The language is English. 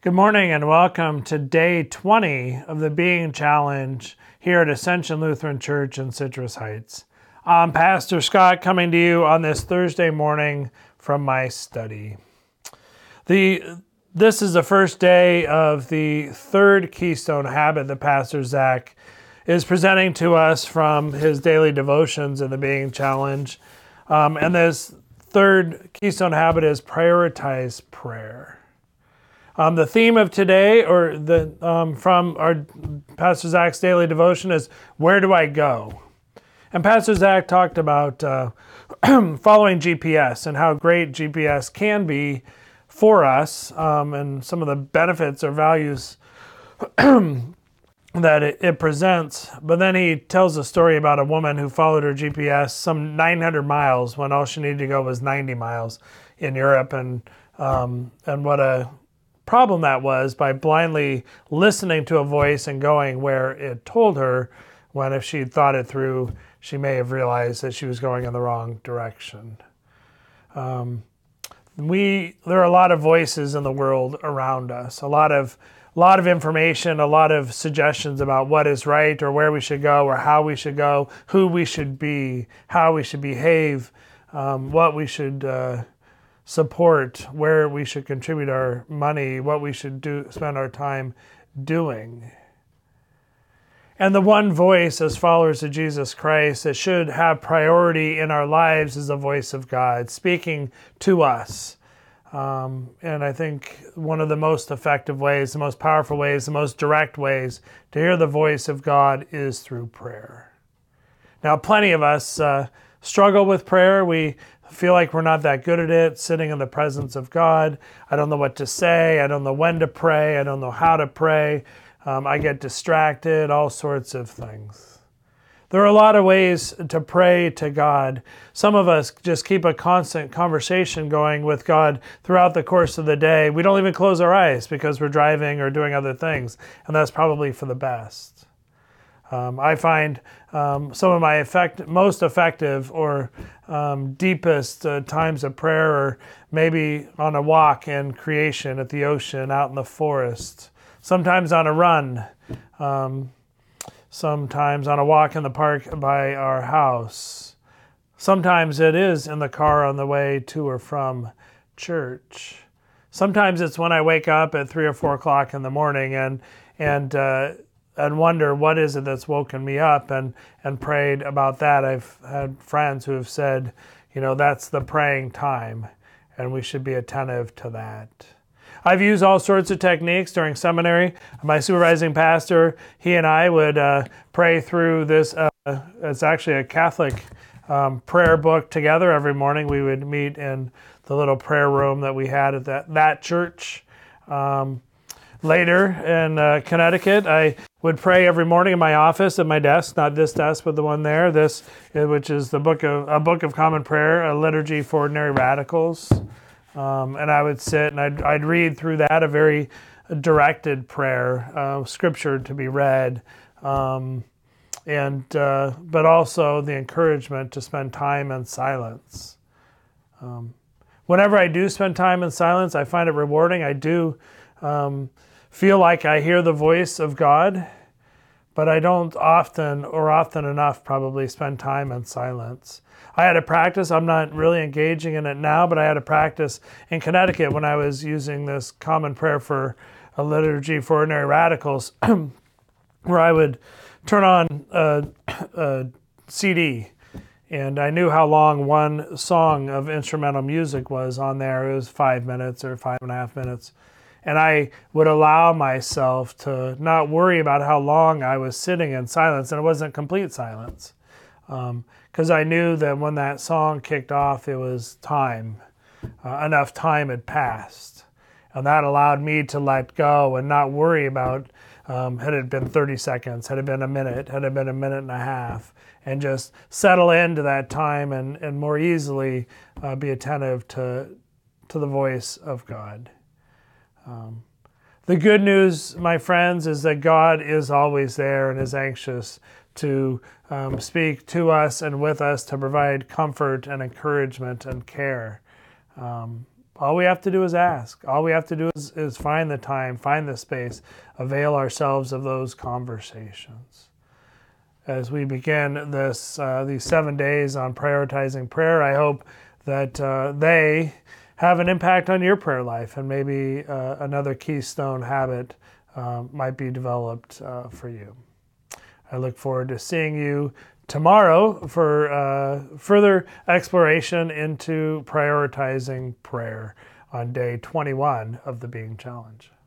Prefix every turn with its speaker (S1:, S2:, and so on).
S1: Good morning and welcome to day 20 of the Being Challenge here at Ascension Lutheran Church in Citrus Heights. I'm Pastor Scott coming to you on this Thursday morning from my study. This is the first day of the third Keystone Habit that Pastor Zach is presenting to us from his daily devotions in the Being Challenge. And this third Keystone Habit is prioritize prayer. The theme of today, from our Pastor Zach's daily devotion, is where do I go? And Pastor Zach talked about following GPS and how great GPS can be for us, and some of the benefits or values that it presents. But then he tells a story about a woman who followed her GPS some 900 miles when all she needed to go was 90 miles in Europe, and what a problem that was by blindly listening to a voice and going where it told her, when if she'd thought it through, she may have realized that she was going in the wrong direction. There are a lot of voices in the world around us, a lot of information, a lot of suggestions about what is right or where we should go or how we should go, who we should be, how we should behave, what we should support, where we should contribute our money, what we should spend our time doing. And the one voice as followers of Jesus Christ that should have priority in our lives is the voice of God speaking to us. And I think one of the most effective ways, the most powerful ways, the most direct ways to hear the voice of God is through prayer. Now, plenty of us struggle with prayer. We feel like we're not that good at it, sitting in the presence of God. I don't know what to say. I don't know when to pray. I don't know how to pray. I get distracted, all sorts of things. There are a lot of ways to pray to God. Some of us just keep a constant conversation going with God throughout the course of the day. We don't even close our eyes because we're driving or doing other things, and that's probably for the best. I find some of my most effective or deepest times of prayer are maybe on a walk in creation, at the ocean, out in the forest, sometimes on a run, sometimes on a walk in the park by our house. Sometimes it is in the car on the way to or from church. Sometimes it's when I wake up at 3 or 4 o'clock in the morning and wonder what is it that's woken me up and prayed about that. I've had friends who have said, that's the praying time, and we should be attentive to that. I've used all sorts of techniques during seminary. My supervising pastor, he and I would pray through this. It's actually a Catholic prayer book together. Every morning we would meet in the little prayer room that we had at that church. Later in Connecticut, I would pray every morning in my office at my desk, not this desk, but the one there, which is a book of common prayer, a liturgy for ordinary radicals. And I would sit and I'd read through that, a very directed prayer, scripture to be read, but also the encouragement to spend time in silence. Whenever I do spend time in silence, I find it rewarding. I do feel like I hear the voice of God, but I don't often enough probably spend time in silence. I had a practice, I'm not really engaging in it now, but I had a practice in Connecticut when I was using this common prayer for a liturgy for ordinary radicals, where I would turn on a CD, and I knew how long one song of instrumental music was on there. It was 5 minutes or 5.5 minutes. And I would allow myself to not worry about how long I was sitting in silence, and it wasn't complete silence, because I knew that when that song kicked off, it was time. Enough time had passed. And that allowed me to let go and not worry about, had it been 30 seconds, had it been a minute, had it been a minute and a half, and just settle into that time and more easily be attentive to the voice of God. The good news, my friends, is that God is always there and is anxious to speak to us and with us to provide comfort and encouragement and care. All we have to do is ask. All we have to do is find the time, find the space, avail ourselves of those conversations. As we begin these 7 days on prioritizing prayer, I hope that they have an impact on your prayer life, and maybe another keystone habit might be developed for you. I look forward to seeing you tomorrow for further exploration into prioritizing prayer on day 21 of the Being Challenge.